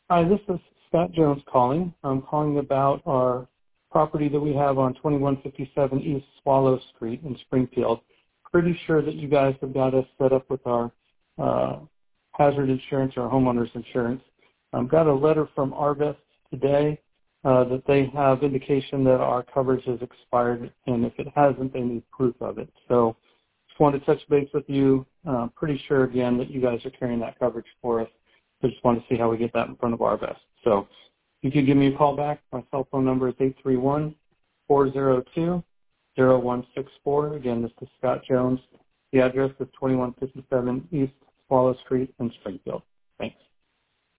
Hi, this is Scott Jones calling. I'm calling about our property that we have on 2157 East Swallow Street in Springfield. Pretty sure that you guys have got us set up with our hazard insurance or homeowner's insurance. I've got a letter from Arvest today that they have indication that our coverage has expired, and if it hasn't, they need proof of it. So just wanted to touch base with you. Pretty sure, again, that you guys are carrying that coverage for us. I just want to see how we get that in front of Arvest. So if you could give me a call back, my cell phone number is 831-402-0164. Again, this is Scott Jones. The address is 2157 East Swallow Street in Springfield.